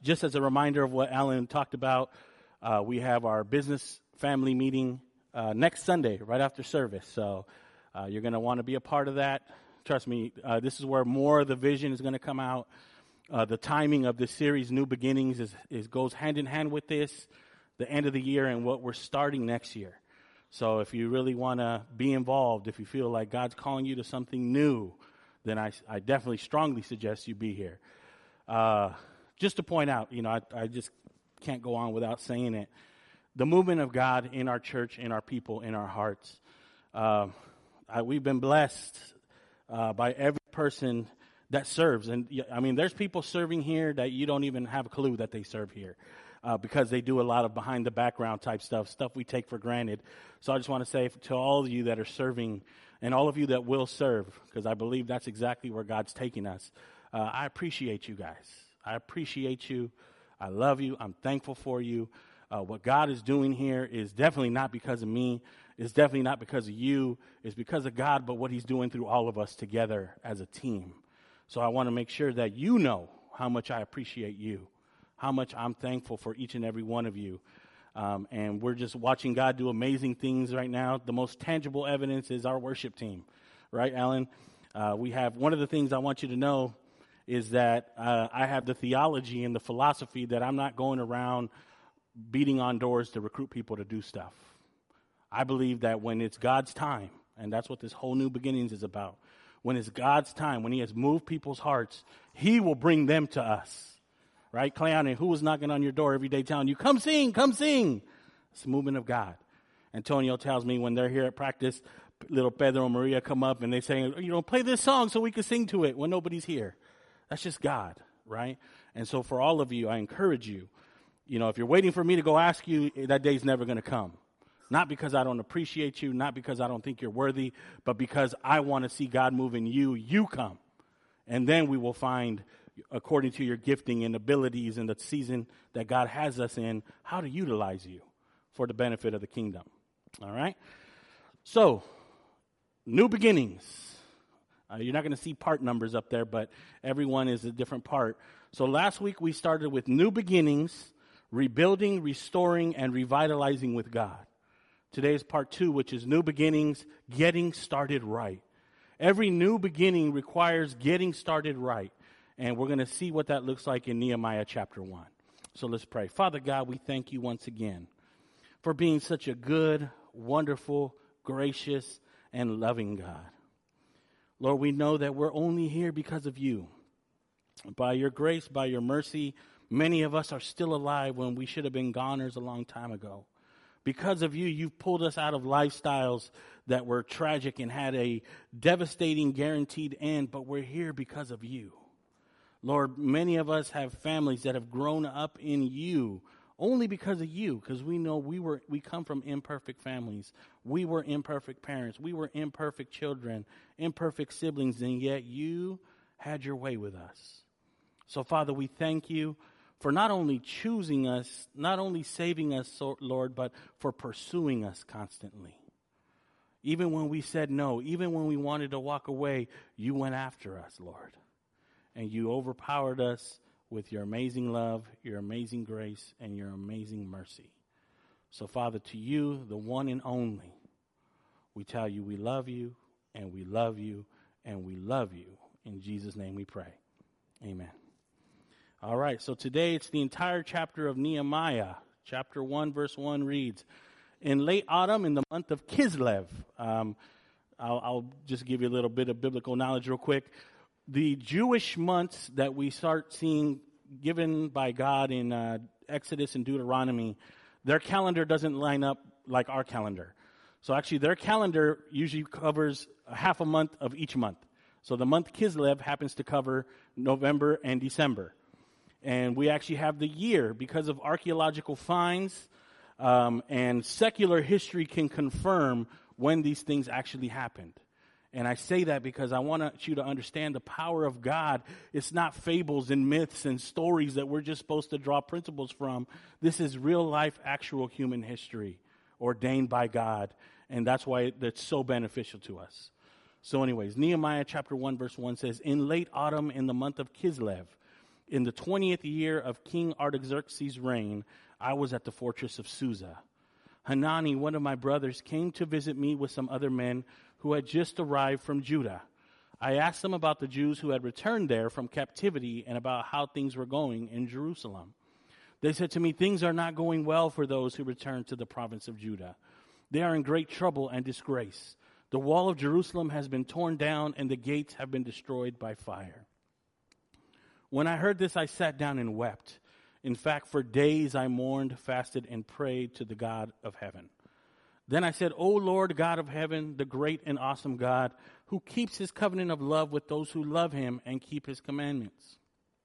just as a reminder of what Alan talked about, we have our business family meeting next Sunday, right after service. So you're going to want to be a part of that. Trust me, this is where more of the vision is going to come out. The timing of this series, New Beginnings, goes hand in hand with this, the end of the year and what we're starting next year. So if you really want to be involved, if you feel like God's calling you to something new, then I definitely strongly suggest you be here. Just to point out, I just can't go on without saying it. The movement of God in our church, in our people, in our hearts. We've been blessed by every person that serves. And I mean, there's people serving here that you don't even have a clue that they serve here. Because they do a lot of behind the background type stuff we take for granted. So I just want to say to all of you that are serving and all of you that will serve, because I believe that's exactly where God's taking us. I appreciate you guys. I appreciate you. I love you. I'm thankful for you. What God is doing here is definitely not because of me. It's definitely not because of you. It's because of God, but what he's doing through all of us together as a team. So I want to make sure that you know how much I appreciate you. How much I'm thankful for each and every one of you. And we're just watching God do amazing things right now. The most tangible evidence is our worship team. Right, Alan? We have one of the things I want you to know is that I have the theology and the philosophy that I'm not going around beating on doors to recruit people to do stuff. I believe that when it's God's time, and that's what this whole New Beginnings is about, when it's God's time, when he has moved people's hearts, he will bring them to us. Right, Cleon, who was knocking on your door every day telling you, come sing, come sing. It's the movement of God. Antonio tells me when they're here at practice, little Pedro and Maria come up and they say, play this song so we can sing to it when nobody's here. That's just God, right? And so for all of you, I encourage you, if you're waiting for me to go ask you, that day's never going to come. Not because I don't appreciate you, not because I don't think you're worthy, but because I want to see God move in you. You come. And then we will find, according to your gifting and abilities in the season that God has us in, how to utilize you for the benefit of the kingdom. All right? So, New Beginnings. You're not going to see part numbers up there, but everyone is a different part. So last week we started with New Beginnings, rebuilding, restoring, and revitalizing with God. Today is part 2, which is New Beginnings, getting started right. Every new beginning requires getting started right. And we're going to see what that looks like in Nehemiah chapter 1. So let's pray. Father God, we thank you once again for being such a good, wonderful, gracious, and loving God. Lord, we know that we're only here because of you. By your grace, by your mercy, many of us are still alive when we should have been goners a long time ago. Because of you, you've pulled us out of lifestyles that were tragic and had a devastating guaranteed end, but we're here because of you. Lord, many of us have families that have grown up in you only because of you, because we know we come from imperfect families. We were imperfect parents. We were imperfect children, imperfect siblings, and yet you had your way with us. So, Father, we thank you for not only choosing us, not only saving us, Lord, but for pursuing us constantly. Even when we said no, even when we wanted to walk away, you went after us, Lord. And you overpowered us with your amazing love, your amazing grace, and your amazing mercy. So, Father, to you, the one and only, we tell you we love you, and we love you, and we love you. In Jesus' name we pray. Amen. All right, so today it's the entire chapter of Nehemiah. Chapter 1, verse 1 reads, in late autumn, in the month of Kislev, I'll just give you a little bit of biblical knowledge real quick. The Jewish months that we start seeing given by God in Exodus and Deuteronomy, their calendar doesn't line up like our calendar. So actually their calendar usually covers half a month of each month. So the month Kislev happens to cover November and December. And we actually have the year because of archaeological finds and secular history can confirm when these things actually happened. And I say that because I want you to understand the power of God. It's not fables and myths and stories that we're just supposed to draw principles from. This is real life, actual human history ordained by God. And that's why that's so beneficial to us. So anyways, Nehemiah chapter 1 verse 1 says, in late autumn in the month of Kislev, In the 20th year of King Artaxerxes' reign, I was at the fortress of Susa. Hanani, one of my brothers, came to visit me with some other men who had just arrived from Judah. I asked them about the Jews who had returned there from captivity and about how things were going in Jerusalem. They said to me, things are not going well for those who returned to the province of Judah. They are in great trouble and disgrace. The wall of Jerusalem has been torn down and the gates have been destroyed by fire. When I heard this, I sat down and wept. In fact, for days I mourned, fasted, and prayed to the God of heaven. Then I said, O Lord God of heaven, the great and awesome God, who keeps his covenant of love with those who love him and keep his commandments.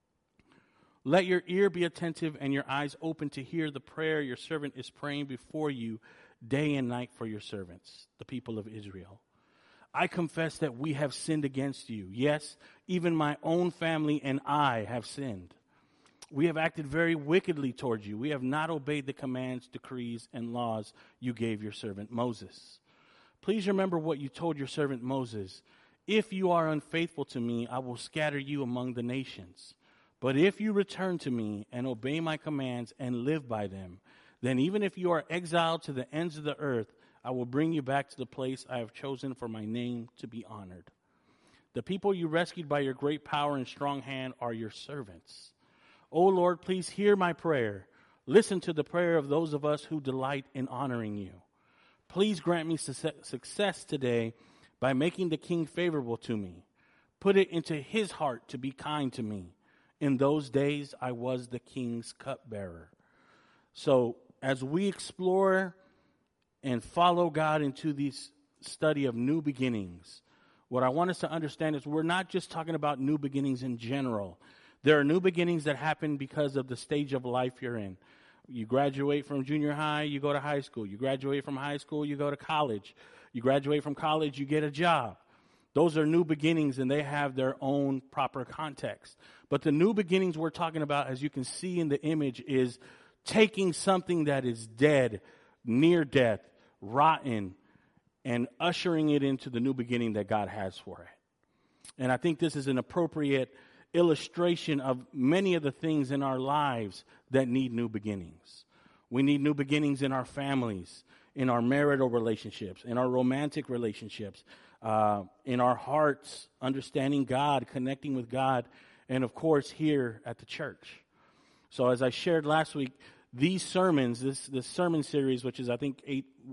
Let your ear be attentive and your eyes open to hear the prayer your servant is praying before you day and night for your servants, the people of Israel. I confess that we have sinned against you. Yes, even my own family and I have sinned. We have acted very wickedly toward you. We have not obeyed the commands, decrees, and laws you gave your servant Moses. Please remember what you told your servant Moses. If you are unfaithful to me, I will scatter you among the nations. But if you return to me and obey my commands and live by them, then even if you are exiled to the ends of the earth, I will bring you back to the place I have chosen for my name to be honored. The people you rescued by your great power and strong hand are your servants. O Lord, please hear my prayer. Listen to the prayer of those of us who delight in honoring you. Please grant me success today by making the king favorable to me. Put it into his heart to be kind to me. In those days, I was the king's cupbearer. So as we explore and follow God into this study of new beginnings, what I want us to understand is we're not just talking about new beginnings in general. There are new beginnings that happen because of the stage of life you're in. You graduate from junior high, you go to high school. You graduate from high school, you go to college. You graduate from college, you get a job. Those are new beginnings, and they have their own proper context. But the new beginnings we're talking about, as you can see in the image, is taking something that is dead, near death, rotten, and ushering it into the new beginning that God has for it. And I think this is an appropriate illustration of many of the things in our lives that need new beginnings. We need new beginnings in our families, in our marital relationships, in our romantic relationships, in our hearts, understanding God, connecting with God, and of course here at the church. So as I shared last week, these sermons, this sermon series, which is I think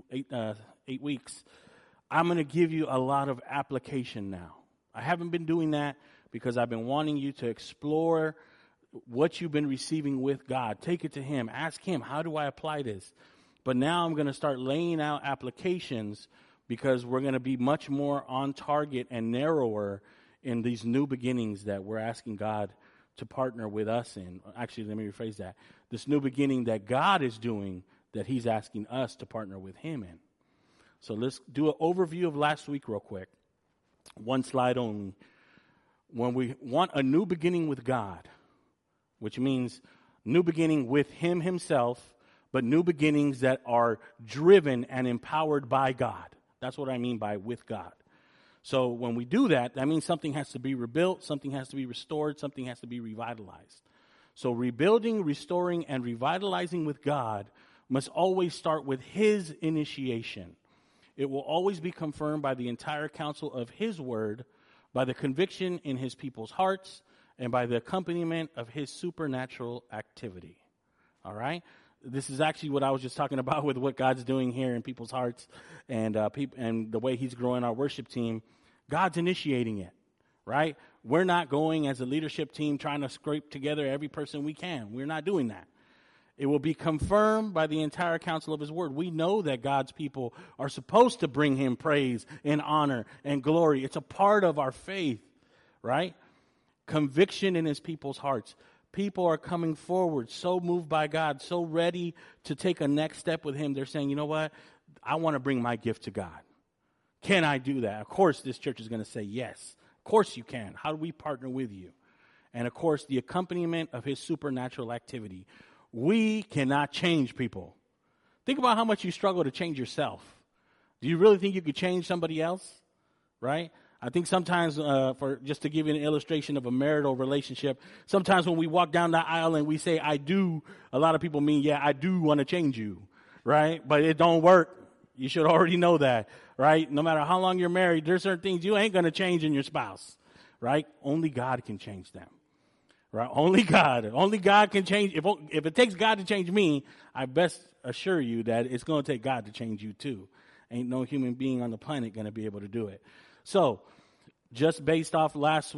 eight weeks, I'm going to give you a lot of application now. I haven't been doing that because I've been wanting you to explore what you've been receiving with God. Take it to him. Ask him, how do I apply this? But now I'm going to start laying out applications because we're going to be much more on target and narrower in these new beginnings that we're asking God to partner with us in. Actually, let me rephrase that. This new beginning that God is doing that he's asking us to partner with him in. So let's do an overview of last week real quick. One slide only. When we want a new beginning with God, which means new beginning with him himself, but new beginnings that are driven and empowered by God. That's what I mean by with God. So when we do that, that means something has to be rebuilt, something has to be restored, something has to be revitalized. So rebuilding, restoring, and revitalizing with God must always start with his initiation. It will always be confirmed by the entire counsel of his word, by the conviction in his people's hearts, and by the accompaniment of his supernatural activity. All right? This is actually what I was just talking about with what God's doing here in people's hearts and and the way he's growing our worship team. God's initiating it, right? We're not going as a leadership team trying to scrape together every person we can. We're not doing that. It will be confirmed by the entire counsel of his word. We know that God's people are supposed to bring him praise and honor and glory. It's a part of our faith, right? Conviction in his people's hearts. People are coming forward, so moved by God, so ready to take a next step with him. They're saying, you know what? I want to bring my gift to God. Can I do that? Of course, this church is going to say yes. Of course you can. How do we partner with you? And of course, the accompaniment of his supernatural activity. We cannot change people. Think about how much you struggle to change yourself. Do you really think you could change somebody else? Right? I think sometimes, for just to give you an illustration of a marital relationship, sometimes when we walk down the aisle and we say, I do, a lot of people mean, yeah, I do want to change you, right? But it don't work. You should already know that, right? No matter how long you're married, there's certain things you ain't going to change in your spouse, right? Only God can change them, right? Only God can change. If it takes God to change me, I best assure you that it's going to take God to change you too. Ain't no human being on the planet going to be able to do it. So, just based off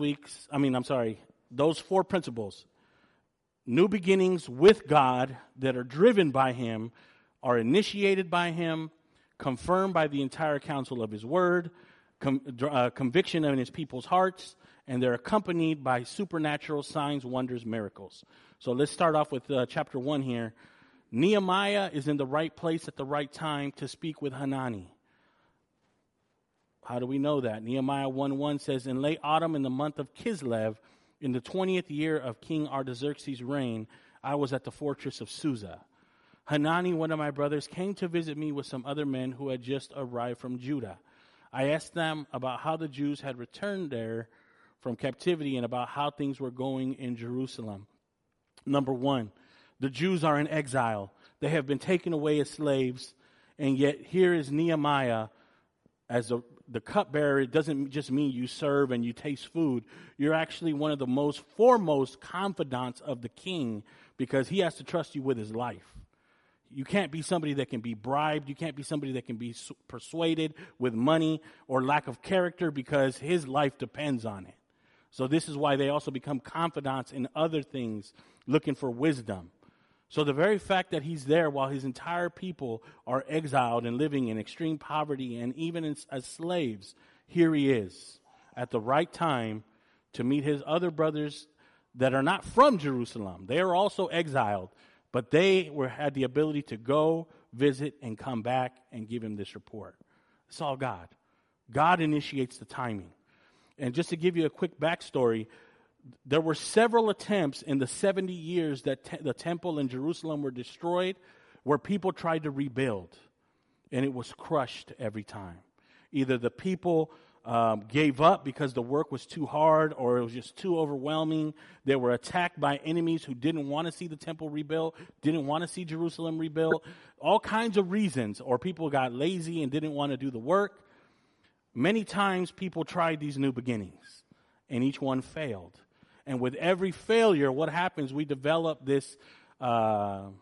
those 4 principles, new beginnings with God that are driven by Him, are initiated by Him, confirmed by the entire counsel of His Word, conviction in His people's hearts, and they're accompanied by supernatural signs, wonders, miracles. So let's start off with chapter 1 here. Nehemiah is in the right place at the right time to speak with Hanani. How do we know that? Nehemiah 1:1 says, in late autumn in the month of Kislev, in the 20th year of King Artaxerxes' reign, I was at the fortress of Susa. Hanani, one of my brothers, came to visit me with some other men who had just arrived from Judah. I asked them about how the Jews had returned there from captivity and about how things were going in Jerusalem. Number 1, the Jews are in exile. They have been taken away as slaves, and yet here is Nehemiah as the cupbearer. It doesn't just mean you serve and you taste food. You're actually one of the most foremost confidants of the king because he has to trust you with his life. You can't be somebody that can be bribed. You can't be somebody that can be persuaded with money or lack of character because his life depends on it. So this is why they also become confidants in other things, looking for wisdom. So the very fact that he's there while his entire people are exiled and living in extreme poverty and even as slaves, here he is at the right time to meet his other brothers that are not from Jerusalem. They are also exiled, but they had the ability to go, visit, and come back and give him this report. It's all God. God initiates the timing. And just to give you a quick backstory, there were several attempts in the 70 years that the temple in Jerusalem were destroyed where people tried to rebuild, and it was crushed every time. Either the people gave up because the work was too hard or it was just too overwhelming. They were attacked by enemies who didn't want to see the temple rebuilt, didn't want to see Jerusalem rebuilt, all kinds of reasons, or people got lazy and didn't want to do the work. Many times people tried these new beginnings, and each one failed. And with every failure, what happens? We develop this hard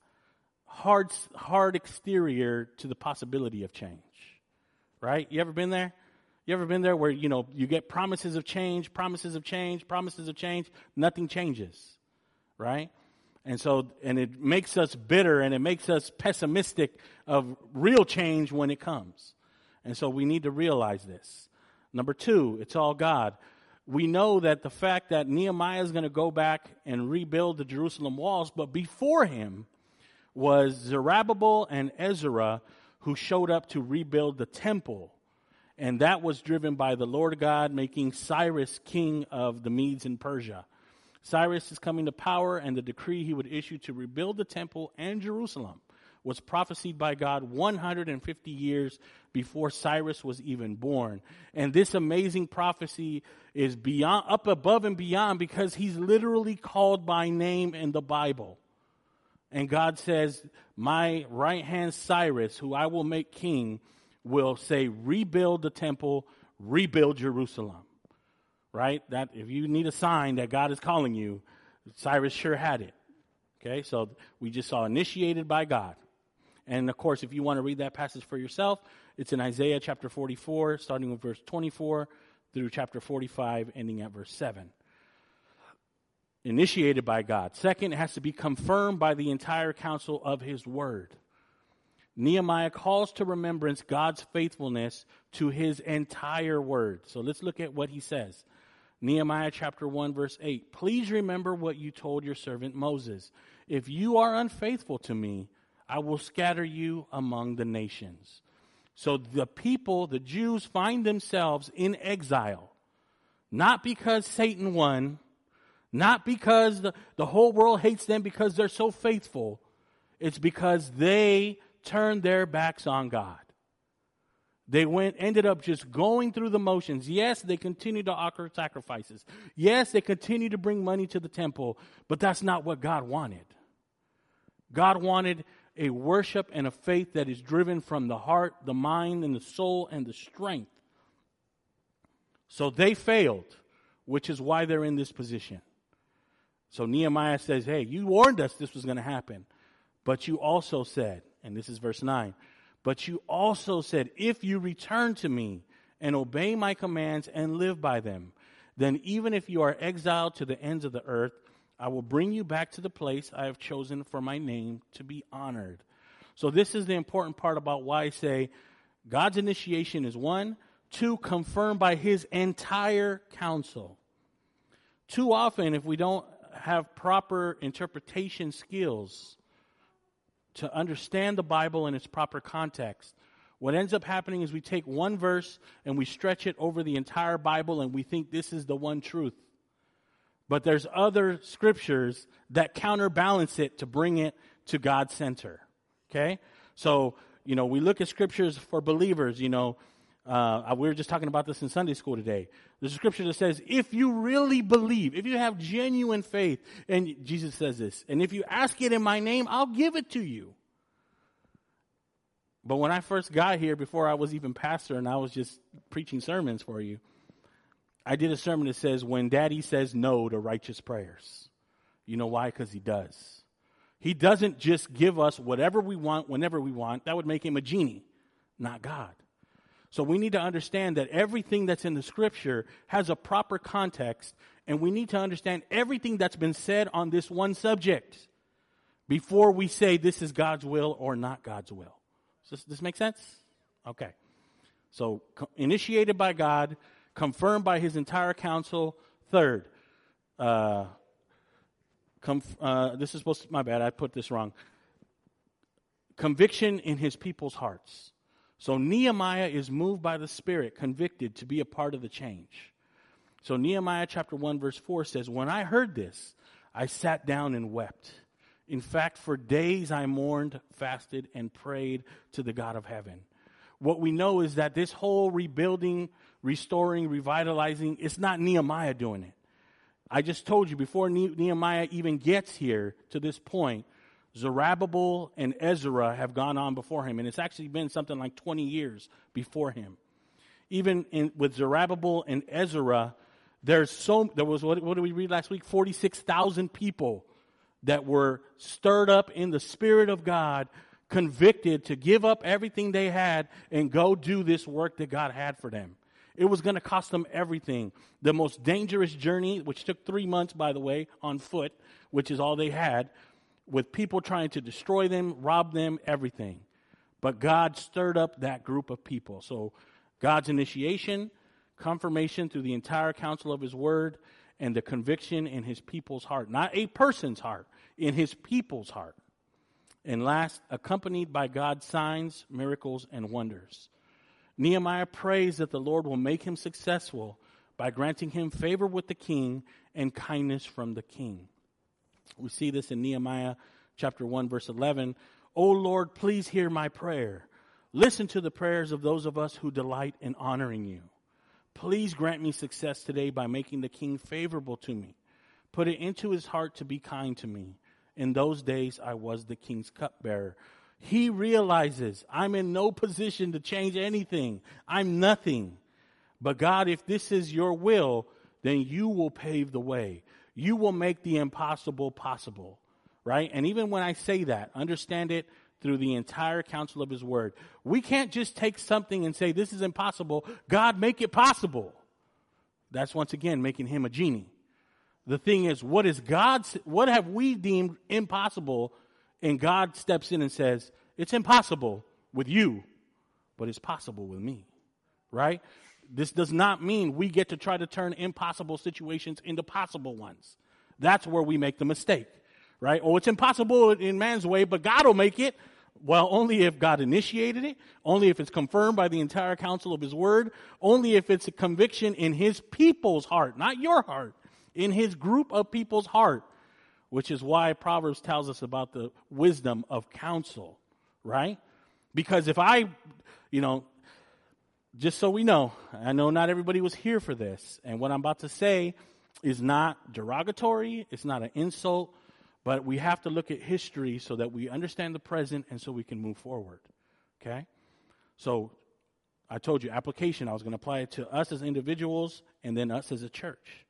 exterior to the possibility of change, right? You ever been there? You ever been there where, you get promises of change, nothing changes, right? And it makes us bitter and it makes us pessimistic of real change when it comes. And so we need to realize this. Number 2, it's all God. We know that the fact that Nehemiah is going to go back and rebuild the Jerusalem walls, but before him was Zerubbabel and Ezra who showed up to rebuild the temple. And that was driven by the Lord God making Cyrus king of the Medes and Persia. Cyrus is coming to power, and the decree he would issue to rebuild the temple and Jerusalem was prophesied by God 150 years before Cyrus was even born. And this amazing prophecy is beyond, up above and beyond, because he's literally called by name in the Bible. And God says, my right hand Cyrus, who I will make king, will say, rebuild the temple, rebuild Jerusalem. Right? That if you need a sign that God is calling you, Cyrus sure had it. Okay, so we just saw initiated by God. And of course, if you want to read that passage for yourself, it's in Isaiah chapter 44, starting with verse 24 through chapter 45, ending at verse 7. Initiated by God. Second, it has to be confirmed by the entire counsel of his word. Nehemiah calls to remembrance God's faithfulness to his entire word. So let's look at what he says. Nehemiah chapter 1, verse 8. Please remember what you told your servant Moses. If you are unfaithful to me, I will scatter you among the nations. So the people, the Jews, find themselves in exile. Not because Satan won. Not because the whole world hates them because they're so faithful. It's because they turned their backs on God. They ended up just going through the motions. Yes, they continued to offer sacrifices. Yes, they continued to bring money to the temple, but that's not what God wanted. God wanted a worship and a faith that is driven from the heart, the mind, and the soul, and the strength. So they failed, which is why they're in this position. So Nehemiah says, hey, you warned us this was going to happen, but you also said, and this is verse 9, but you also said, if you return to me and obey my commands and live by them, then even if you are exiled to the ends of the earth, I will bring you back to the place I have chosen for my name to be honored. So this is the important part about why I say God's initiation is 1, 2, confirmed by his entire counsel. Too often, if we don't have proper interpretation skills to understand the Bible in its proper context, what ends up happening is we take one verse and we stretch it over the entire Bible and we think this is the one truth. But there's other scriptures that counterbalance it to bring it to God's center. Okay? So, we look at scriptures for believers, we were just talking about this in Sunday school today. There's a scripture that says, if you really believe, if you have genuine faith, and Jesus says this, and if you ask it in my name, I'll give it to you. But when I first got here, before I was even pastor and I was just preaching sermons for you, I did a sermon that says, when Daddy says no to righteous prayers. You know why? Because he does. He doesn't just give us whatever we want, whenever we want. That would make him a genie, not God. So we need to understand that everything that's in the scripture has a proper context, and we need to understand everything that's been said on this one subject before we say this is God's will or not God's will. Does this make sense? Okay. So initiated by God, confirmed by his entire counsel. Third, this is supposed to, my bad, I put this wrong. Conviction in his people's hearts. So Nehemiah is moved by the Spirit, convicted to be a part of the change. So Nehemiah chapter 1 verse 4 says, when I heard this, I sat down and wept. In fact, for days I mourned, fasted, and prayed to the God of heaven. What we know is that this whole rebuilding, restoring, revitalizing, it's not Nehemiah doing it. I just told you before Nehemiah even gets here to this point, Zerubbabel and Ezra have gone on before him, and it's actually been something like 20 years before him. Even with Zerubbabel and Ezra, there was, what did we read last week? 46,000 people that were stirred up in the Spirit of God, convicted to give up everything they had and go do this work that God had for them. It was going to cost them everything. The most dangerous journey, which took 3 months, by the way, on foot, which is all they had, with people trying to destroy them, rob them, everything. But God stirred up that group of people. So God's initiation, confirmation through the entire counsel of his word, and the conviction in his people's heart. Not a person's heart, in his people's heart. And last, accompanied by God's signs, miracles, and wonders. Nehemiah prays that the Lord will make him successful by granting him favor with the king and kindness from the king. We see this in Nehemiah chapter 1, verse 11. O Lord, please hear my prayer. Listen to the prayers of those of us who delight in honoring you. Please grant me success today by making the king favorable to me. Put it into his heart to be kind to me. In those days, I was the king's cupbearer. He realizes I'm in no position to change anything. I'm nothing. But God, if this is your will, then you will pave the way. You will make the impossible possible, right? And even when I say that, understand it through the entire counsel of his word. We can't just take something and say, this is impossible. God, make it possible. That's once again making him a genie. The thing is, what have we deemed impossible? And God steps in and says, it's impossible with you, but it's possible with me, right? This does not mean we get to try to turn impossible situations into possible ones. That's where we make the mistake, right? Oh, it's impossible in man's way, but God will make it. Well, only if God initiated it, only if it's confirmed by the entire counsel of his word, only if it's a conviction in his people's heart, not your heart, in his group of people's heart, which is why Proverbs tells us about the wisdom of counsel, right? Because if just so we know, I know not everybody was here for this, and what I'm about to say is not derogatory, it's not an insult, but we have to look at history so that we understand the present and so we can move forward, okay? So I told you, application, I was going to apply it to us as individuals and then us as a church.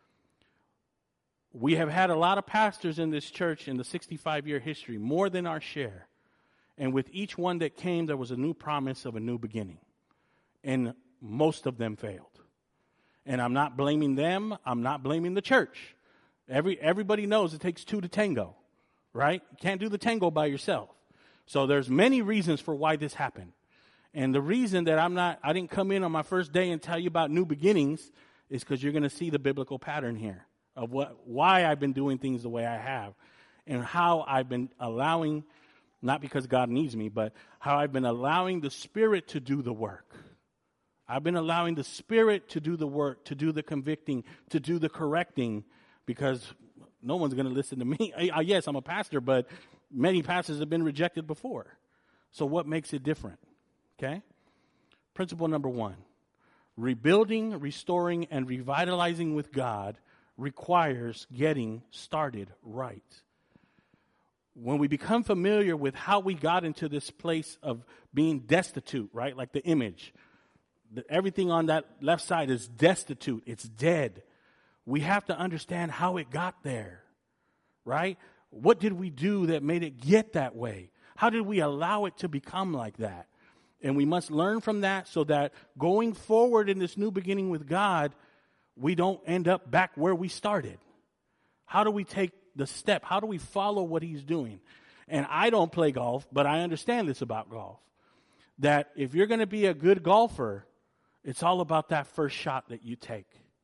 We have had a lot of pastors in this church in the 65-year history, more than our share. And with each one that came, there was a new promise of a new beginning. And most of them failed. And I'm not blaming them. I'm not blaming the church. Everybody knows it takes two to tango, right? You can't do the tango by yourself. So there's many reasons for why this happened. And the reason that I didn't come in on my first day and tell you about new beginnings is because you're going to see the biblical pattern here of why I've been doing things the way I have and how I've been allowing, not because God needs me, but how I've been allowing the Spirit to do the work. I've been allowing the Spirit to do the work, to do the convicting, to do the correcting, because no one's going to listen to me. Yes, I'm a pastor, but many pastors have been rejected before. So what makes it different? Okay? Principle number 1. Rebuilding, restoring, and revitalizing with God requires getting started right. When we become familiar with how we got into this place of being destitute, right? Like the image. Everything on that left side is destitute. It's dead. We have to understand how it got there, right? What did we do that made it get that way? How did we allow it to become like that? And we must learn from that so that going forward in this new beginning with God, we don't end up back where we started. How do we take the step? How do we follow what He's doing? And I don't play golf, but I understand this about golf. That if you're going to be a good golfer, it's all about that first shot that you take.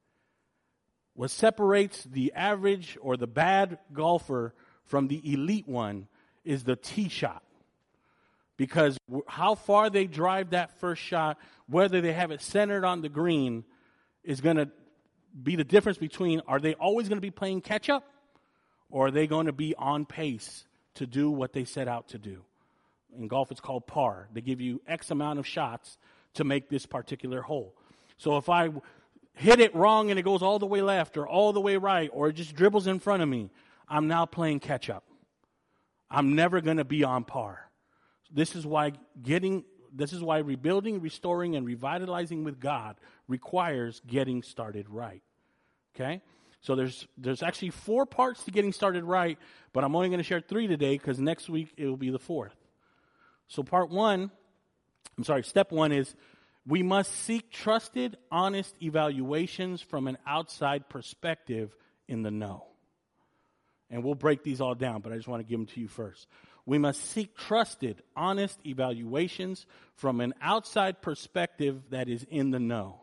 What separates the average or the bad golfer from the elite one is the tee shot. Because how far they drive that first shot, whether they have it centered on the green, is going to be the difference between, are they always going to be playing catch up, or are they going to be on pace to do what they set out to do? In golf, it's called par. They give you X amount of shots to make this particular hole. So if I hit it wrong and it goes all the way left or all the way right, or it just dribbles in front of me, I'm now playing catch up. I'm never going to be on par. This is why rebuilding, restoring, and revitalizing with God requires getting started right. Okay? So there's actually 4 parts to getting started right, but I'm only going to share 3 today because next week it will be the 4th. So step 1 is we must seek trusted, honest evaluations from an outside perspective in the know. And we'll break these all down, but I just want to give them to you first. We must seek trusted, honest evaluations from an outside perspective that is in the know.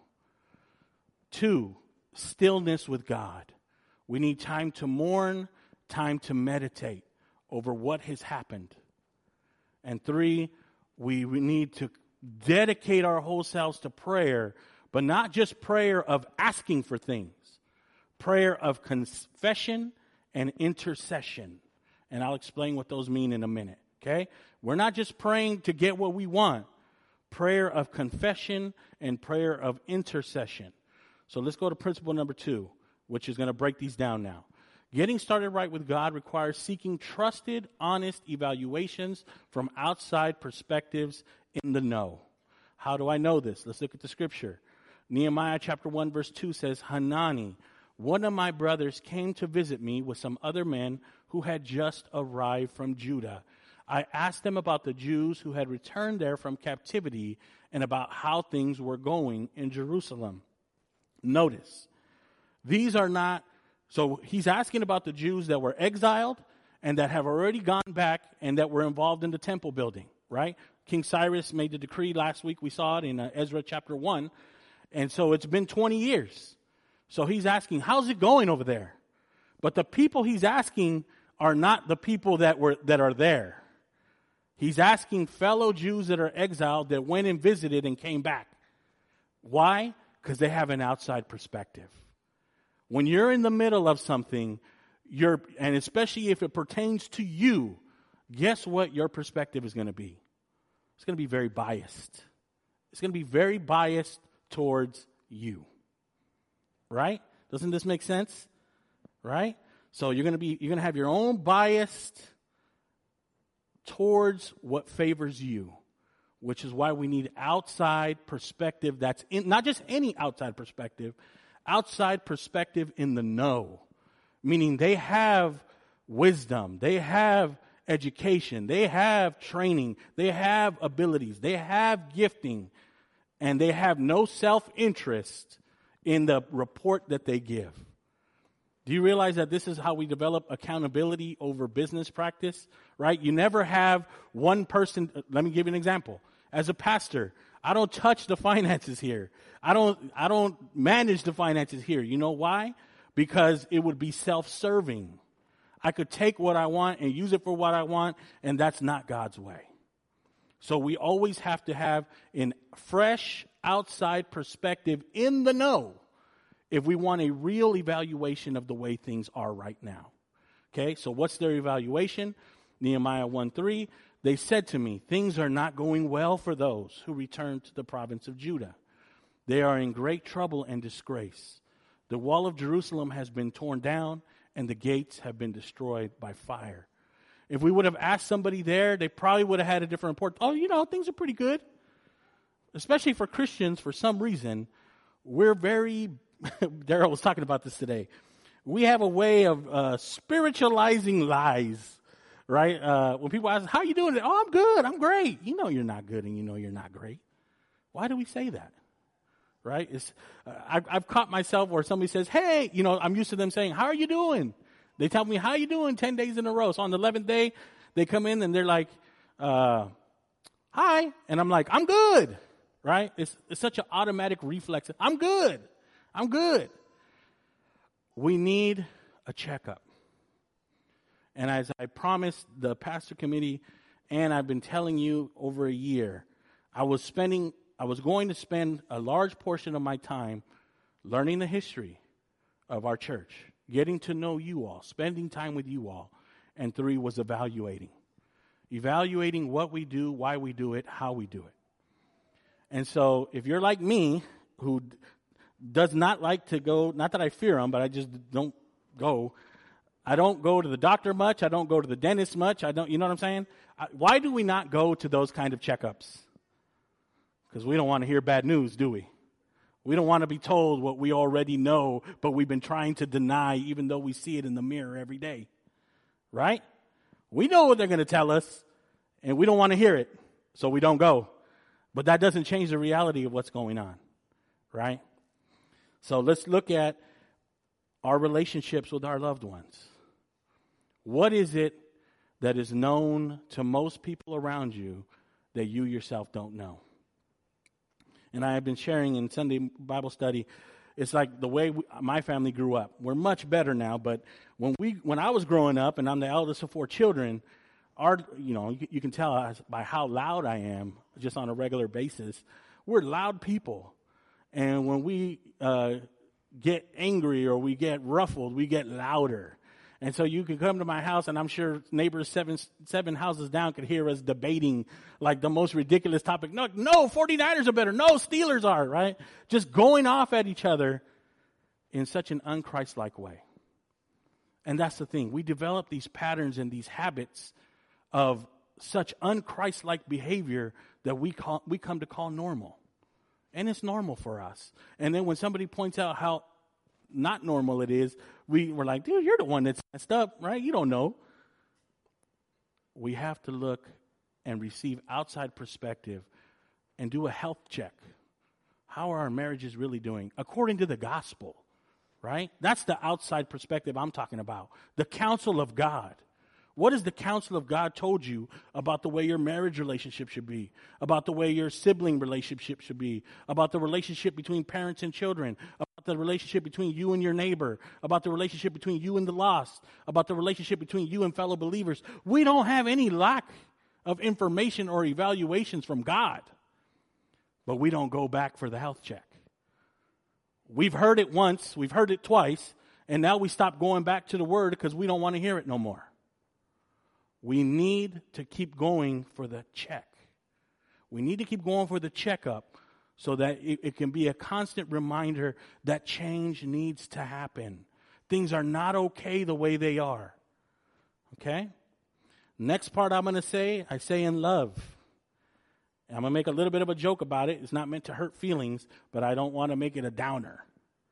2, stillness with God. We need time to mourn, time to meditate over what has happened. And 3, we need to dedicate our whole selves to prayer, but not just prayer of asking for things. Prayer of confession and intercession. And I'll explain what those mean in a minute, okay? We're not just praying to get what we want. Prayer of confession and prayer of intercession. So let's go to principle number 2, which is going to break these down now. Getting started right with God requires seeking trusted, honest evaluations from outside perspectives in the know. How do I know this? Let's look at the scripture. Nehemiah chapter 1 verse 2 says, Hanani, one of my brothers, came to visit me with some other men who had just arrived from Judah. I asked them about the Jews who had returned there from captivity and about how things were going in Jerusalem. Notice, these are not, so he's asking about the Jews that were exiled and that have already gone back and that were involved in the temple building, right? King Cyrus made the decree last week. We saw it in Ezra chapter 1. And so it's been 20 years. So he's asking, how's it going over there? But the people he's asking are not the people that are there. He's asking fellow Jews that are exiled that went and visited and came back. Why? Because they have an outside perspective. When you're in the middle of something, and especially if it pertains to you, guess what your perspective is going to be? It's going to be very biased. It's going to be very biased towards you. Right? Doesn't this make sense? Right? So you're going to have your own bias towards what favors you, which is why we need outside perspective that's in, not just any outside perspective in the know. Meaning they have wisdom, they have education, they have training, they have abilities, they have gifting, and they have no self-interest in the report that they give. Do you realize that this is how we develop accountability over business practice, right? You never have one person. Let me give you an example. As a pastor, I don't touch the finances here. I don't manage the finances here. You know why? Because it would be self-serving. I could take what I want and use it for what I want, and that's not God's way. So we always have to have a fresh outside perspective in the know if we want a real evaluation of the way things are right now. Okay, so what's their evaluation? Nehemiah 1:3, they said to me, things are not going well for those who return to the province of Judah. They are in great trouble and disgrace. The wall of Jerusalem has been torn down, and the gates have been destroyed by fire. If we would have asked somebody there, they probably would have had a different report. Oh, things are pretty good. Especially for Christians, for some reason, we're very, Daryl was talking about this today. We have a way of spiritualizing lies, right? When people ask, how are you doing? Oh, I'm good. I'm great. You know you're not good and you know you're not great. Why do we say that? Right? I've caught myself where somebody says, hey, I'm used to them saying, how are you doing? They tell me, how are you doing 10 days in a row? So on the 11th day, they come in and they're like, hi. And I'm like, I'm good. Right? It's such an automatic reflex. I'm good. I'm good. We need a checkup. And as I promised the pastor committee, and I've been telling you over a year, I was going to spend a large portion of my time learning the history of our church, getting to know you all, spending time with you all. And 3 was evaluating what we do, why we do it, how we do it. And so if you're like me, who does not like to go, not that I fear them, but I just don't go. I don't go to the doctor much. I don't go to the dentist much. You know what I'm saying? Why do we not go to those kind of checkups? Because we don't want to hear bad news, do we? We don't want to be told what we already know, but we've been trying to deny even though we see it in the mirror every day. Right? We know what they're going to tell us, and we don't want to hear it, so we don't go. But that doesn't change the reality of what's going on. Right? So let's look at our relationships with our loved ones. What is it that is known to most people around you that you yourself don't know? And I have been sharing in Sunday Bible study, it's like the way my family grew up. We're much better now, but when I was growing up, and I'm the eldest of 4 children, you can tell by how loud I am just on a regular basis. We're loud people. And when we get angry or we get ruffled, we get louder. And so you could come to my house, and I'm sure neighbors seven houses down could hear us debating like the most ridiculous topic. No, 49ers are better. No, Steelers are, right? Just going off at each other in such an un-Christ-like way. And that's the thing. We develop these patterns and these habits of such un-Christ-like behavior that we come to call normal. And it's normal for us. And then when somebody points out how not normal it is, we're like, dude, you're the one that's messed up, right? You don't know. We have to look and receive outside perspective and do a health check. How are our marriages really doing? According to the gospel, right? That's the outside perspective I'm talking about. The counsel of God. What has the counsel of God told you about the way your marriage relationship should be, about the way your sibling relationship should be, about the relationship between parents and children, about the relationship between you and your neighbor, about the relationship between you and the lost, about the relationship between you and fellow believers? We don't have any lack of information or evaluations from God, but we don't go back for the health check. We've heard it once, we've heard it twice, and now we stop going back to the Word because we don't want to hear it no more. We need to keep going for the check. We need to keep going for the checkup so that it can be a constant reminder that change needs to happen. Things are not okay the way they are. Okay? Next part I'm going to say, I say in love. I'm going to make a little bit of a joke about it. It's not meant to hurt feelings, but I don't want to make it a downer.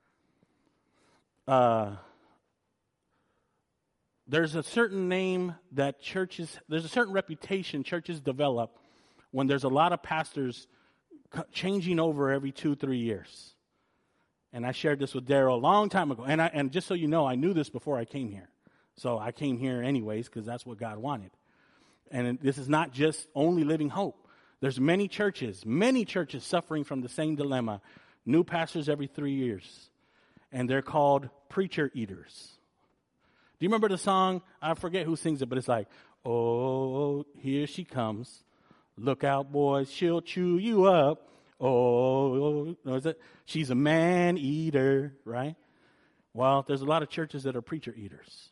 There's a certain name that there's a certain reputation churches develop when there's a lot of pastors changing over every 2-3 years. And I shared this with Daryl a long time ago. And just so you know, I knew this before I came here. So I came here anyways because that's what God wanted. And this is not just only Living Hope. There's many churches suffering from the same dilemma. New pastors every 3 years. And they're called preacher eaters. Do you remember the song? I forget who sings it, but it's like, oh, here she comes. Look out, boys, she'll chew you up. Oh, is it? She's a man eater, right? Well, there's a lot of churches that are preacher eaters.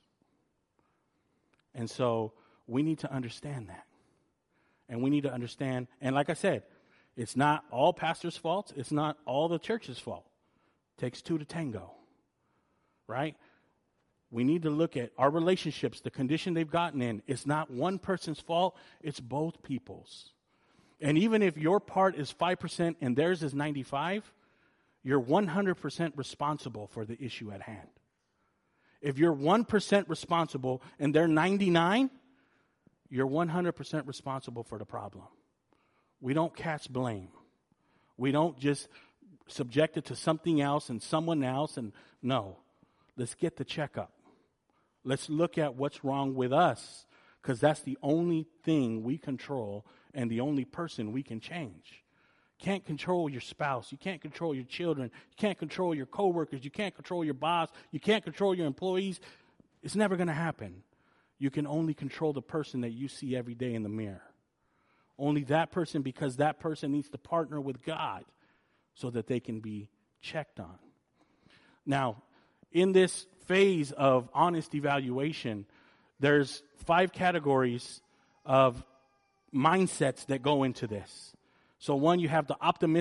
And so we need to understand that. And we need to understand, and like I said, it's not all pastors' fault. It's not all the church's fault. It takes two to tango, right? We need to look at our relationships, the condition they've gotten in. It's not one person's fault. It's both people's. And even if your part is 5% and theirs is 95%, you're 100% responsible for the issue at hand. If you're 1% responsible and they're 99%, you're 100% responsible for the problem. We don't cast blame. We don't just subject it to something else and someone else. And no, let's get the checkup. Let's look at what's wrong with us, because that's the only thing we control and the only person we can change. You can't control your spouse. You can't control your children. You can't control your coworkers. You can't control your boss. You can't control your employees. It's never going to happen. You can only control the person that you see every day in the mirror. Only that person, because that person needs to partner with God so that they can be checked on. Now, in this phase of honest evaluation, there's 5 categories of mindsets that go into this. So one, you have the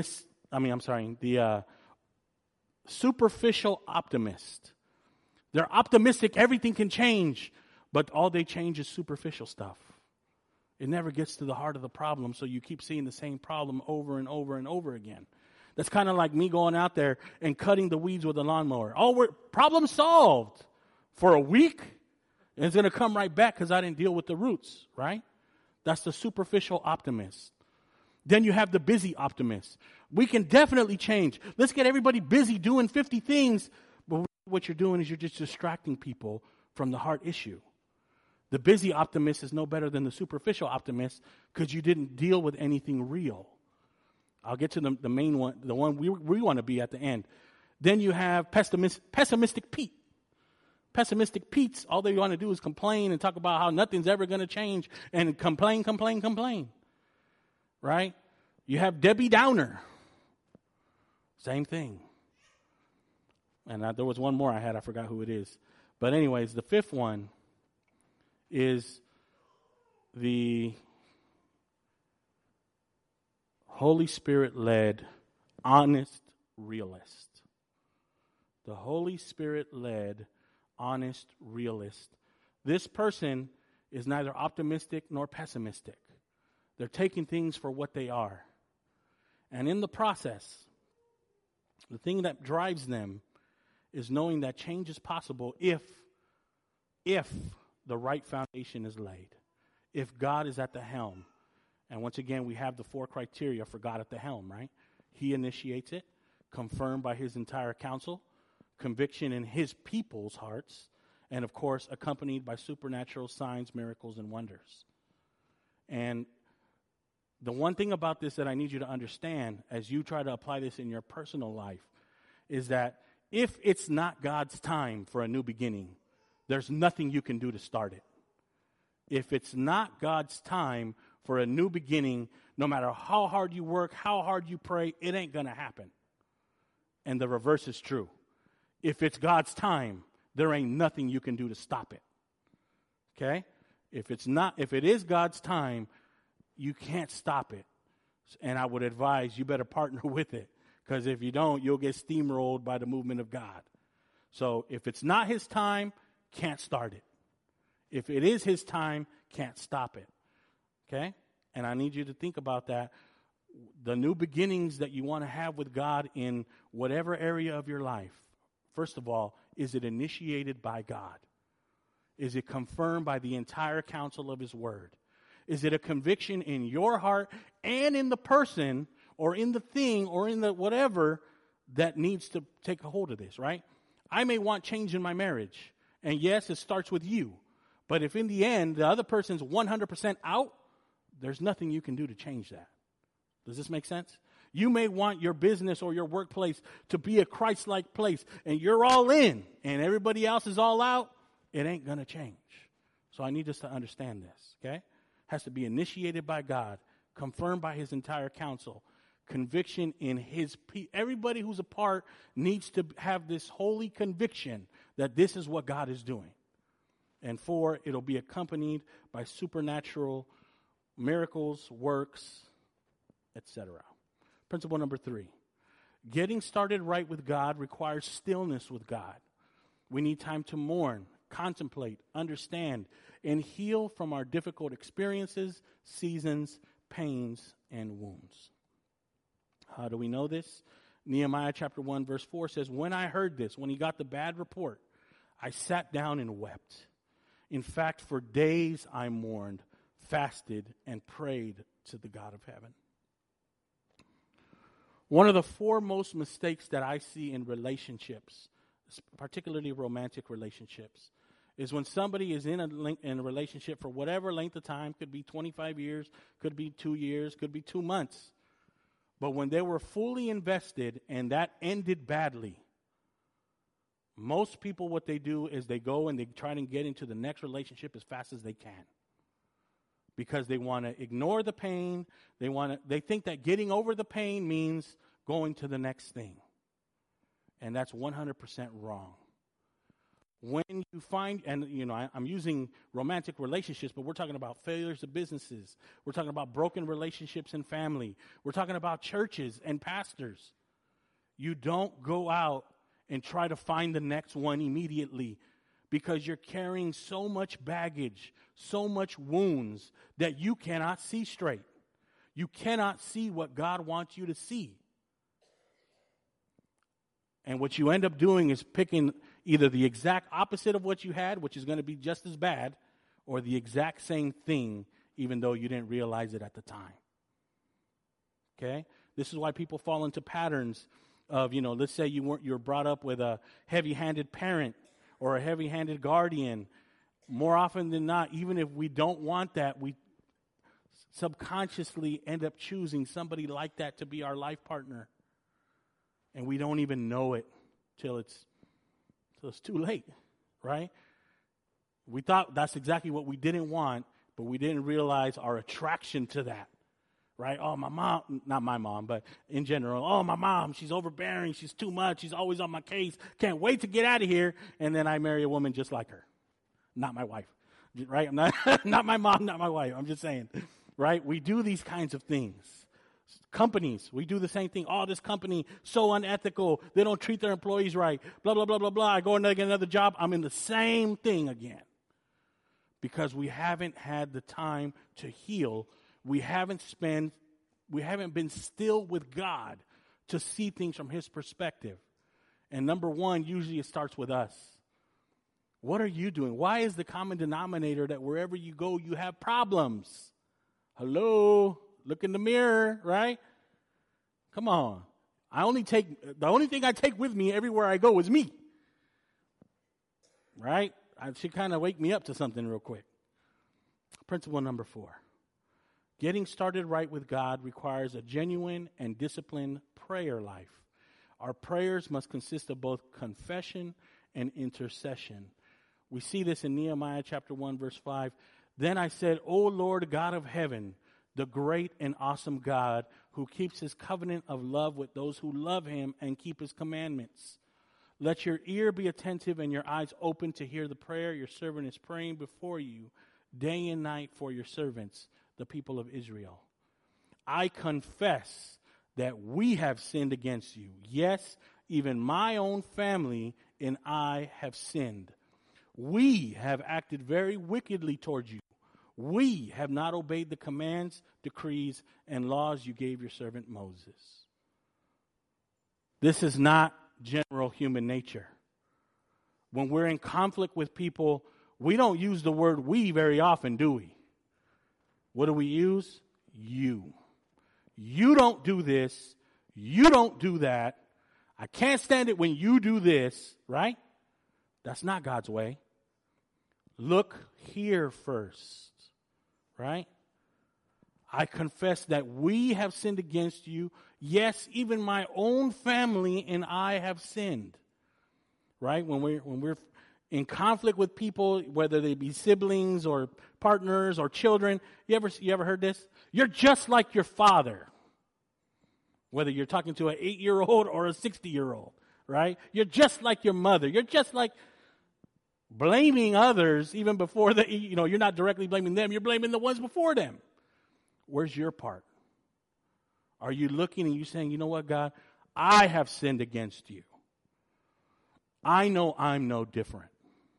superficial optimist. They're optimistic, everything can change, but all they change is superficial stuff. It never gets to the heart of the problem, so you keep seeing the same problem over and over and over again. That's kind of like me going out there and cutting the weeds with a lawnmower. Oh, problem solved for a week, and it's going to come right back because I didn't deal with the roots, right? That's the superficial optimist. Then you have the busy optimist. We can definitely change. Let's get everybody busy doing 50 things, but what you're doing is you're just distracting people from the heart issue. The busy optimist is no better than the superficial optimist because you didn't deal with anything real. I'll get to the main one, the one we want to be at the end. Then you have pessimistic Pete. Pessimistic Pete's, all they want to do is complain and talk about how nothing's ever going to change and complain. Right? You have Debbie Downer. Same thing. And there was one more I forgot who it is. But anyways, the 5th one is the Holy Spirit-led, honest realist. The Holy Spirit-led, honest realist. This person is neither optimistic nor pessimistic. They're taking things for what they are. And in the process, the thing that drives them is knowing that change is possible if the right foundation is laid. If God is at the helm. And once again, we have the 4 criteria for God at the helm, right? He initiates it, confirmed by his entire council, conviction in his people's hearts, and of course, accompanied by supernatural signs, miracles, and wonders. And the one thing about this that I need you to understand as you try to apply this in your personal life is that if it's not God's time for a new beginning, there's nothing you can do to start it. If it's not God's time for a new beginning, no matter how hard you work, how hard you pray, it ain't going to happen. And the reverse is true. If it's God's time, there ain't nothing you can do to stop it. Okay? If it is God's time, you can't stop it. And I would advise you better partner with it, because if you don't, you'll get steamrolled by the movement of God. So if it's not his time, can't start it. If it is his time, can't stop it. Okay? And I need you to think about that. The new beginnings that you want to have with God in whatever area of your life, first of all, is it initiated by God? Is it confirmed by the entire counsel of his word? Is it a conviction in your heart and in the person or in the thing or in the whatever that needs to take a hold of this, right? I may want change in my marriage. And yes, it starts with you. But if in the end the other person's 100% out, there's nothing you can do to change that. Does this make sense? You may want your business or your workplace to be a Christ-like place, and you're all in, and everybody else is all out. It ain't going to change. So I need us to understand this, okay? Has to be initiated by God, confirmed by his entire counsel, conviction in his people. Everybody who's a part needs to have this holy conviction that this is what God is doing. And 4, it'll be accompanied by supernatural miracles, works, etc. Principle number 3. Getting started right with God requires stillness with God. We need time to mourn, contemplate, understand, and heal from our difficult experiences, seasons, pains, and wounds. How do we know this? Nehemiah chapter 1 verse 4 says, when I heard this, when he got the bad report, I sat down and wept. In fact, for days I mourned, fasted, and prayed to the God of heaven. One of the foremost mistakes that I see in relationships, particularly romantic relationships, is when somebody is in a relationship for whatever length of time, could be 25 years, could be 2 years, could be 2 months. But when they were fully invested and that ended badly, most people, what they do is they go and they try to get into the next relationship as fast as they can. Because they want to ignore the pain. They think that getting over the pain means going to the next thing. And that's 100% wrong. When you find, and I'm using romantic relationships, but we're talking about failures of businesses. We're talking about broken relationships in family. We're talking about churches and pastors. You don't go out and try to find the next one immediately, because you're carrying so much baggage, so much wounds that you cannot see straight. You cannot see what God wants you to see. And what you end up doing is picking either the exact opposite of what you had, which is going to be just as bad, or the exact same thing, even though you didn't realize it at the time. Okay? This is why people fall into patterns of, let's say you're brought up with a heavy-handed parent or a heavy-handed guardian. More often than not, even if we don't want that, we subconsciously end up choosing somebody like that to be our life partner. And we don't even know it till it's too late, right? We thought that's exactly what we didn't want, but we didn't realize our attraction to that, right? Oh, my mom, not my mom, but in general, oh, my mom, she's overbearing, she's too much, she's always on my case, can't wait to get out of here, and then I marry a woman just like her. Not my wife, right? I'm not, not my mom, not my wife, I'm just saying, right? We do these kinds of things. Companies, we do the same thing. Oh, this company, so unethical. They don't treat their employees right. Blah, blah, blah, blah, blah. I go and get another job. I'm in the same thing again. Because we haven't had the time to heal. We haven't been still with God to see things from his perspective. And number one, usually it starts with us. What are you doing? Why is the common denominator that wherever you go, you have problems? Hello? Look in the mirror, right? Come on. The only thing I take with me everywhere I go is me. Right? I should kind of wake me up to something real quick. Principle number 4. Getting started right with God requires a genuine and disciplined prayer life. Our prayers must consist of both confession and intercession. We see this in Nehemiah chapter 1, verse 5. Then I said, O Lord God of heaven, the great and awesome God who keeps his covenant of love with those who love him and keep his commandments. Let your ear be attentive and your eyes open to hear the prayer your servant is praying before you day and night for your servants, the people of Israel. I confess that we have sinned against you. Yes, even my own family and I have sinned. We have acted very wickedly towards you. We have not obeyed the commands, decrees, and laws you gave your servant Moses. This is not general human nature. When we're in conflict with people, we don't use the word we very often, do we? What do we use? You. You don't do this. You don't do that. I can't stand it when you do this, right? That's not God's way. Look here first, right? I confess that we have sinned against you. Yes, even my own family and I have sinned. Right? When we're in conflict with people, whether they be siblings or partners or children, you ever heard this? You're just like your father. Whether you're talking to an 8-year-old or a 60-year-old, right? You're just like your mother. You're just like blaming others even before you're not directly blaming them. You're blaming the ones before them. Where's your part? Are you looking and you saying, you know what, God? I have sinned against you. I know I'm no different.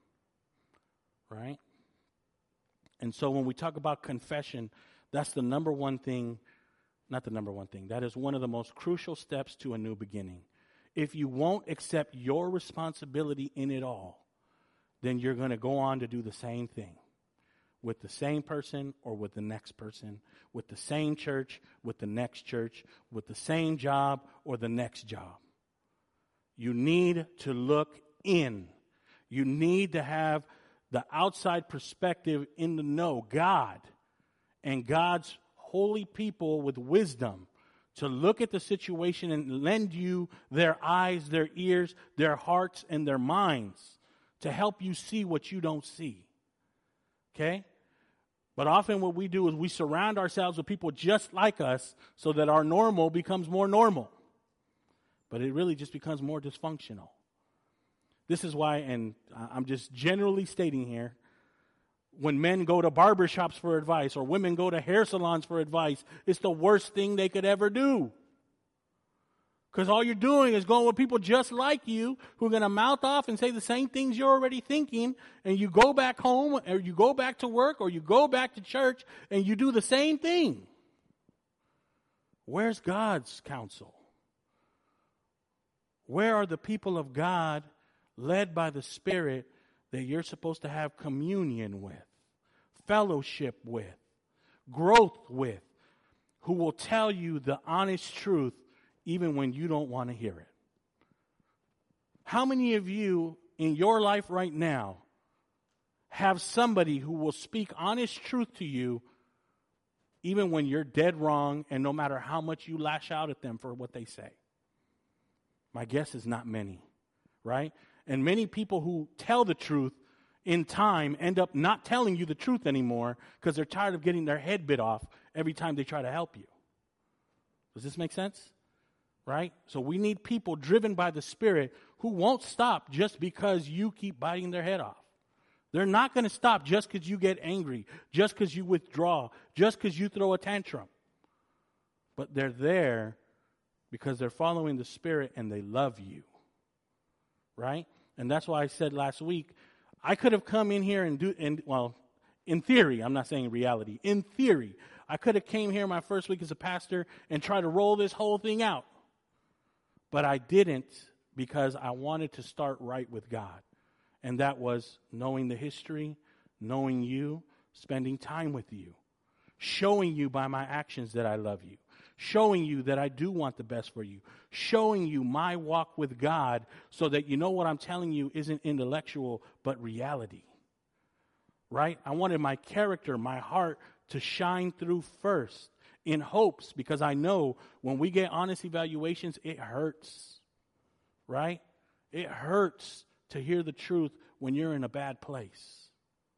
Right? And so when we talk about confession, that's the number one thing, not the number one thing, that is one of the most crucial steps to a new beginning. If you won't accept your responsibility in it all, then you're going to go on to do the same thing with the same person or with the next person, with the same church, with the next church, with the same job or the next job. You need to look in. You need to have the outside perspective in the know, God and God's holy people with wisdom to look at the situation and lend you their eyes, their ears, their hearts, and their minds to help you see what you don't see. Okay? But often what we do is we surround ourselves with people just like us so that our normal becomes more normal. But it really just becomes more dysfunctional. This is why, and I'm just generally stating here, when men go to barbershops for advice or women go to hair salons for advice, it's the worst thing they could ever do. Because all you're doing is going with people just like you who are going to mouth off and say the same things you're already thinking, and you go back home or you go back to work or you go back to church and you do the same thing. Where's God's counsel? Where are the people of God led by the Spirit that you're supposed to have communion with, fellowship with, growth with, who will tell you the honest truth even when you don't want to hear it? How many of you in your life right now have somebody who will speak honest truth to you even when you're dead wrong and no matter how much you lash out at them for what they say? My guess is not many, right? And many people who tell the truth in time end up not telling you the truth anymore because they're tired of getting their head bit off every time they try to help you. Does this make sense? Right? So we need people driven by the Spirit who won't stop just because you keep biting their head off. They're not going to stop just because you get angry, just because you withdraw, just because you throw a tantrum. But they're there because they're following the Spirit and they love you. Right? And that's why I said last week, I could have come in here in theory, I'm not saying reality, in theory, I could have came here my first week as a pastor and tried to roll this whole thing out. But I didn't because I wanted to start right with God. And that was knowing the history, knowing you, spending time with you, showing you by my actions that I love you, showing you that I do want the best for you, showing you my walk with God so that you know what I'm telling you isn't intellectual but reality. Right? I wanted my character, my heart to shine through first in hopes, because I know when we get honest evaluations, it hurts. Right? It hurts to hear the truth when you're in a bad place.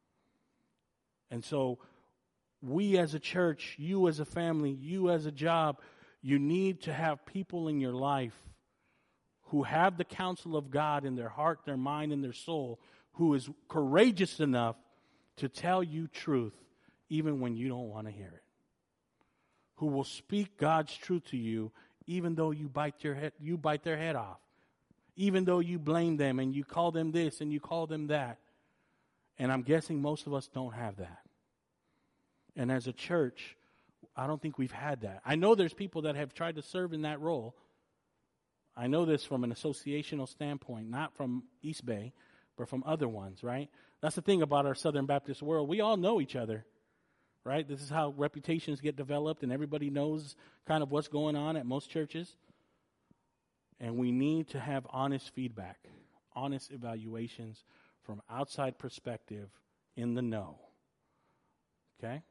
And so we as a church, you as a family, you as a job, you need to have people in your life who have the counsel of God in their heart, their mind, and their soul, who is courageous enough to tell you truth even when you don't want to hear it. who will speak God's truth to you, even though you bite their head off, even though you blame them and you call them this and you call them that. And I'm guessing most of us don't have that. And as a church, I don't think we've had that. I know there's people that have tried to serve in that role. I know this from an associational standpoint, not from East Bay, but from other ones, right? That's the thing about our Southern Baptist world. We all know each other, right? This is how reputations get developed, and everybody knows kind of what's going on at most churches. And we need to have honest feedback, honest evaluations from outside perspective in the know. Okay?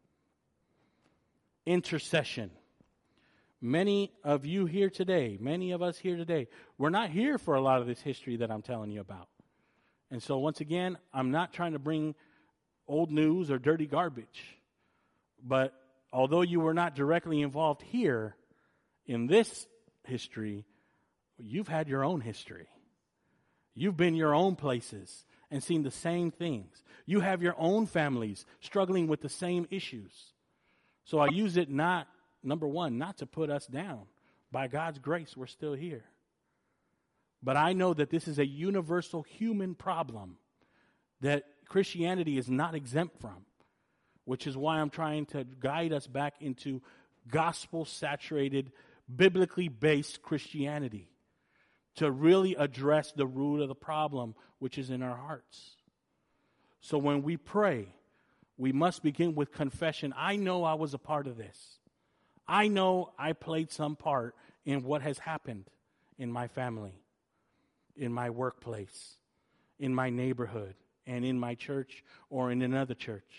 Intercession. Many of you here today, many of us here today, we're not here for a lot of this history that I'm telling you about. And so once again, I'm not trying to bring old news or dirty garbage. But although you were not directly involved here in this history, you've had your own history. You've been your own places and seen the same things. You have your own families struggling with the same issues. So I use it not, number one, not to put us down. By God's grace, we're still here. But I know that this is a universal human problem that Christianity is not exempt from, which is why I'm trying to guide us back into gospel-saturated, biblically based Christianity to really address the root of the problem, which is in our hearts. So when we pray, we must begin with confession. I know I was a part of this. I know I played some part in what has happened in my family, in my workplace, in my neighborhood, and in my church or in another church.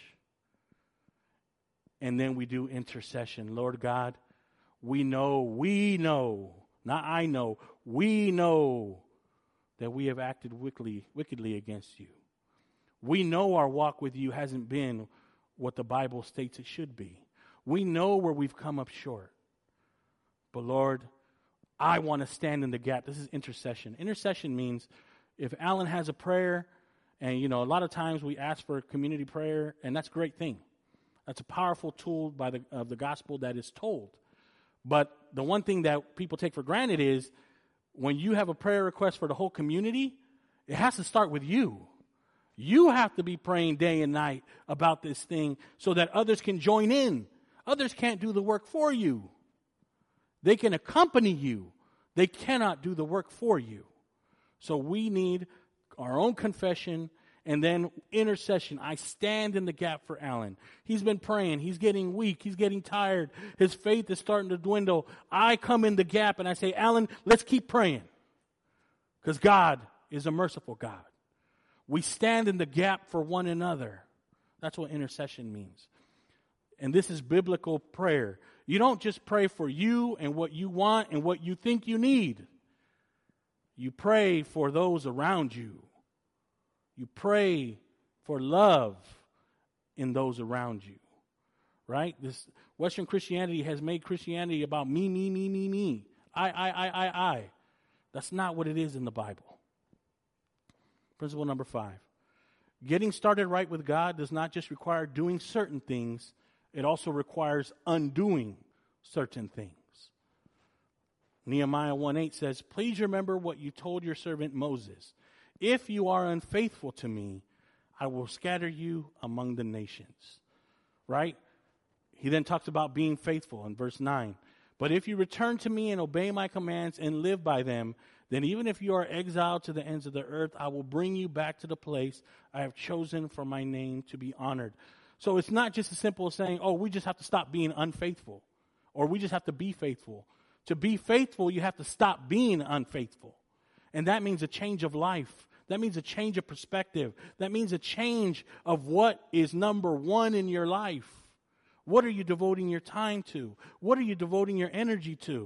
And then we do intercession. Lord God, we know, not I know, we know that we have acted wickedly against you. We know our walk with you hasn't been what the Bible states it should be. We know where we've come up short. But Lord, I want to stand in the gap. This is intercession. Intercession means if Alan has a prayer, and a lot of times we ask for community prayer, and that's a great thing. That's a powerful tool of the gospel that is told. But the one thing that people take for granted is when you have a prayer request for the whole community, it has to start with you. You have to be praying day and night about this thing so that others can join in. Others can't do the work for you. They can accompany you. They cannot do the work for you. So we need our own confession and then intercession. I stand in the gap for Alan. He's been praying. He's getting weak. He's getting tired. His faith is starting to dwindle. I come in the gap and I say, Alan, let's keep praying. Because God is a merciful God. We stand in the gap for one another. That's what intercession means. And this is biblical prayer. You don't just pray for you and what you want and what you think you need. You pray for those around you. You pray for love in those around you. Right? This Western Christianity has made Christianity about me. I. That's not what it is in the Bible. Principle number 5. Getting started right with God does not just require doing certain things. It also requires undoing certain things. Nehemiah 1:8 says, please remember what you told your servant Moses. If you are unfaithful to me, I will scatter you among the nations. Right? He then talks about being faithful in verse 9. But if you return to me and obey my commands and live by them, then even if you are exiled to the ends of the earth, I will bring you back to the place I have chosen for my name to be honored. So it's not just as simple as saying, we just have to stop being unfaithful, or we just have to be faithful. To be faithful, you have to stop being unfaithful. And that means a change of life. That means a change of perspective. That means a change of what is number one in your life. What are you devoting your time to? What are you devoting your energy to?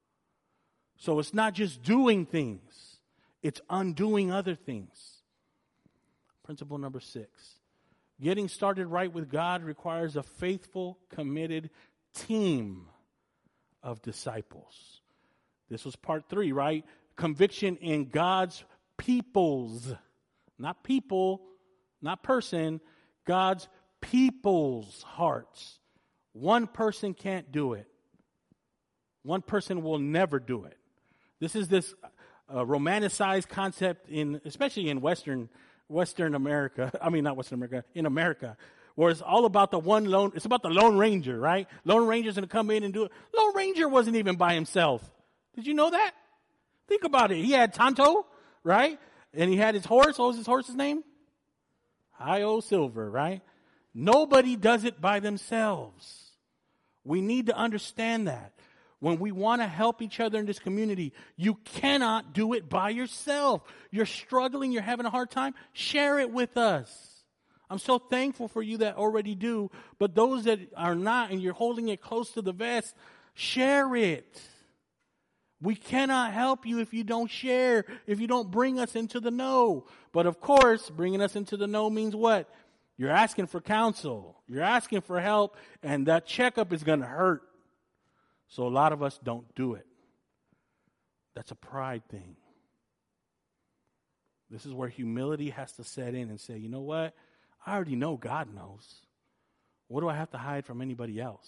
So it's not just doing things. It's undoing other things. Principle number 6. Getting started right with God requires a faithful, committed team of disciples. This was part 3, right? Conviction in God's people's, not people, not person, God's people's hearts. One person can't do it. One person will never do it. This is this romanticized concept especially in Western America. I mean, not Western America, in America, where it's all about it's about the Lone Ranger, right? Lone Ranger's going to come in and do it. Lone Ranger wasn't even by himself. Did you know that? Think about it. He had Tonto, right? And he had his horse. What was his horse's name? Hi-O Silver, right? Nobody does it by themselves. We need to understand that. When we want to help each other in this community, you cannot do it by yourself. You're struggling, you're having a hard time, share it with us. I'm so thankful for you that already do, but those that are not and you're holding it close to the vest, share it. We cannot help you if you don't share, if you don't bring us into the know. But of course, bringing us into the know means what? You're asking for counsel. You're asking for help, and that checkup is going to hurt. So a lot of us don't do it. That's a pride thing. This is where humility has to set in and say, you know what? I already know God knows. What do I have to hide from anybody else?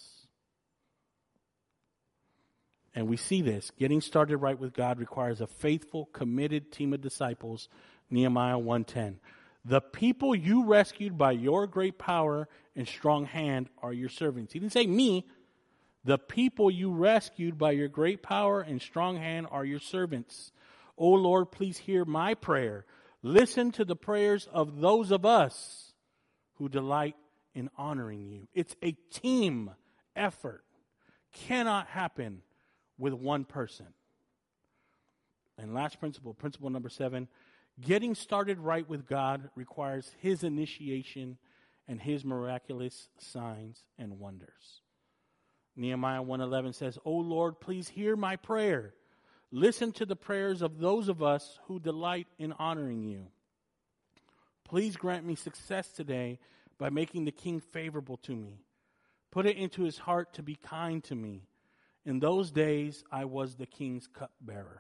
And we see this. Getting started right with God requires a faithful, committed team of disciples. Nehemiah 1:10. The people you rescued by your great power and strong hand are your servants. He didn't say me. The people you rescued by your great power and strong hand are your servants. O Lord, please hear my prayer. Listen to the prayers of those of us who delight in honoring you. It's a team effort. Cannot happen with one person. And last principle number 7, getting started right with God requires His initiation and His miraculous signs and wonders. Nehemiah 1:11 says, O Lord, please hear my prayer. Listen to the prayers of those of us who delight in honoring you. Please grant me success today by making the king favorable to me. Put it into his heart to be kind to me. In those days, I was the king's cupbearer.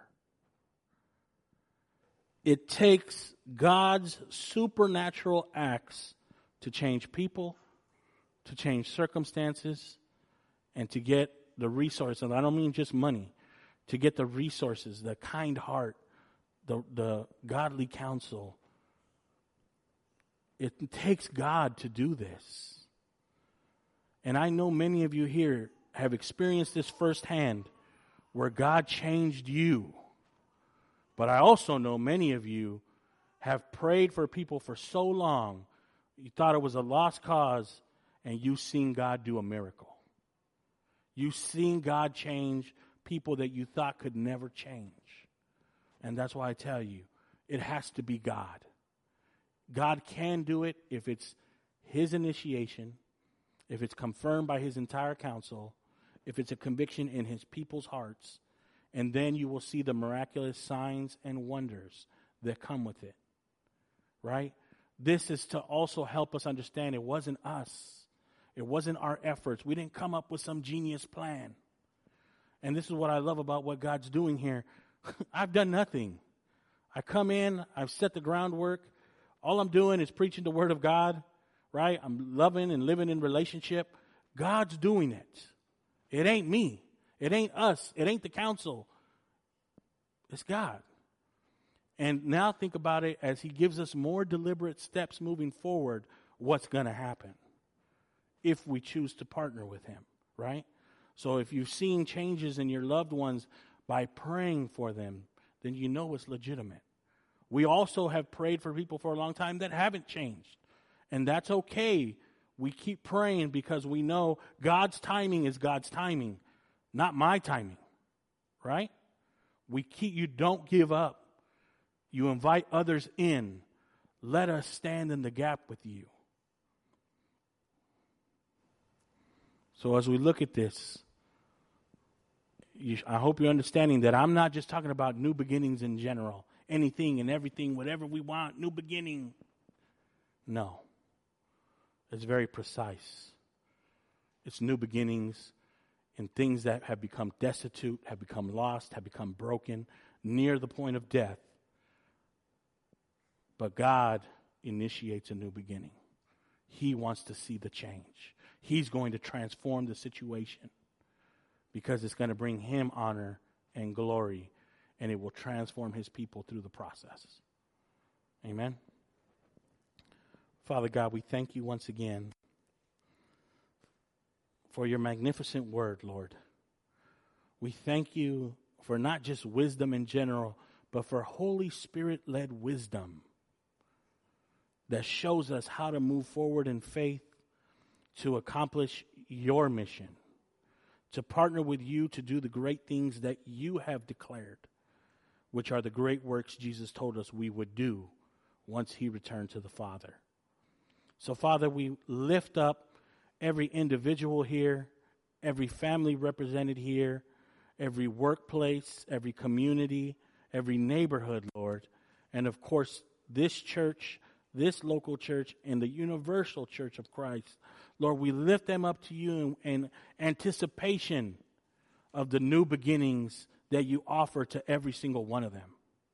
It takes God's supernatural acts to change people, to change circumstances, and to get the resources. And I don't mean just money. To get the resources, the kind heart, the godly counsel. It takes God to do this. And I know many of you here have experienced this firsthand, where God changed you. But I also know many of you have prayed for people for so long, you thought it was a lost cause, and you've seen God do a miracle. You've seen God change people that you thought could never change. And that's why I tell you, it has to be God. God can do it if it's His initiation, if it's confirmed by His entire counsel, if it's a conviction in His people's hearts, and then you will see the miraculous signs and wonders that come with it. Right? This is to also help us understand it wasn't us. It wasn't our efforts. We didn't come up with some genius plan. And this is what I love about what God's doing here. I've done nothing. I come in, I've set the groundwork. All I'm doing is preaching the Word of God, right? I'm loving and living in relationship. God's doing it. It ain't me. It ain't us. It ain't the council. It's God. And now think about it as He gives us more deliberate steps moving forward, what's going to happen if we choose to partner with Him, right? So if you've seen changes in your loved ones by praying for them, then you know it's legitimate. We also have prayed for people for a long time that haven't changed. And that's okay. We keep praying because we know God's timing is God's timing, not my timing, right? You don't give up. You invite others in. Let us stand in the gap with you. So as we look at this, I hope you're understanding that I'm not just talking about new beginnings in general. Anything and everything, whatever we want, new beginning. No. It's very precise. It's new beginnings in things that have become destitute, have become lost, have become broken, near the point of death. But God initiates a new beginning. he wants to see the change. He's going to transform the situation because it's going to bring him honor and glory, and it will transform his people through the process. Amen. Father God, we thank you once again for your magnificent word, Lord. We thank you for not just wisdom in general, but for Holy Spirit-led wisdom that shows us how to move forward in faith to accomplish your mission, to partner with you to do the great things that you have declared, which are the great works Jesus told us we would do once he returned to the Father. So, Father, we lift up every individual here, every family represented here, every workplace, every community, every neighborhood, Lord, and of course, this church, this local church, and the universal church of Christ. Lord, we lift them up to you in anticipation of the new beginnings that you offer to every single one of them.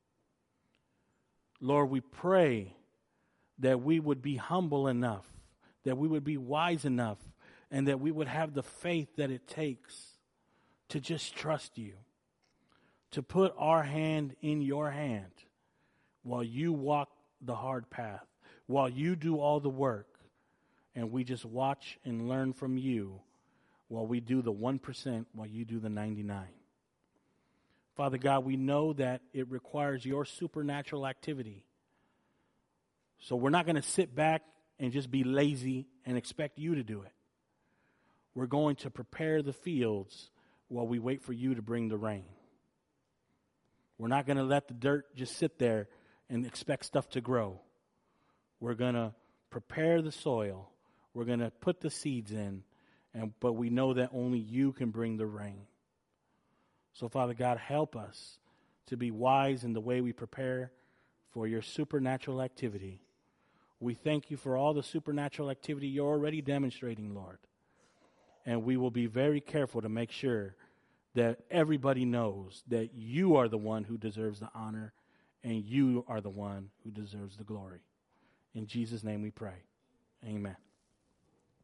Lord, we pray that we would be humble enough, that we would be wise enough, and that we would have the faith that it takes to just trust you, to put our hand in your hand while you walk the hard path, while you do all the work, and we just watch and learn from you while we do the 1%, while you do the 99. Father God, we know that it requires your supernatural activity. So we're not going to sit back and just be lazy and expect you to do it. We're going to prepare the fields while we wait for you to bring the rain. We're not going to let the dirt just sit there and expect stuff to grow. We're going to prepare the soil. We're going to put the seeds in, but we know that only you can bring the rain. So, Father God, help us to be wise in the way we prepare for your supernatural activity. We thank you for all the supernatural activity you're already demonstrating, Lord. And we will be very careful to make sure that everybody knows that you are the one who deserves the honor and you are the one who deserves the glory. In Jesus' name we pray. Amen.